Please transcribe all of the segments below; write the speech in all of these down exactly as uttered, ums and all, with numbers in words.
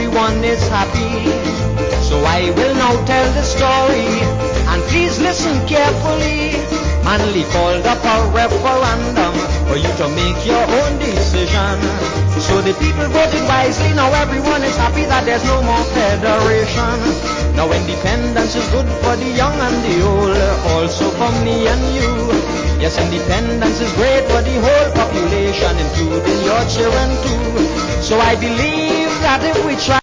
everyone is happy. So I will now tell the story, and please listen carefully. Manly called up a referendum for you to make your own decision. So the people voted wisely, now everyone is happy that there's no more federation. Now independence is good for the young and the old, also for me and you. Yes, independence is great for the whole population, including your children too. So I believe that if we try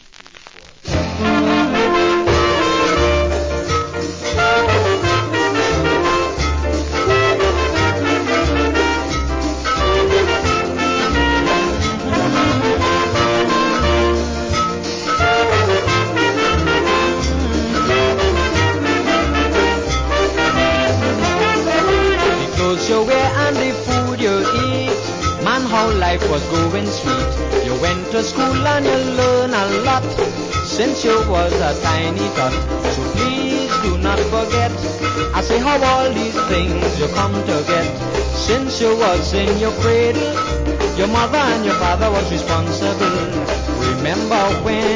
you wear and the food you eat, man, how life was going sweet. You went to school and you learn a lot since you was a tiny tot. So please do not forget, I say how all these things you come to get. Since you was in your cradle, your mother and your father was responsible. Remember when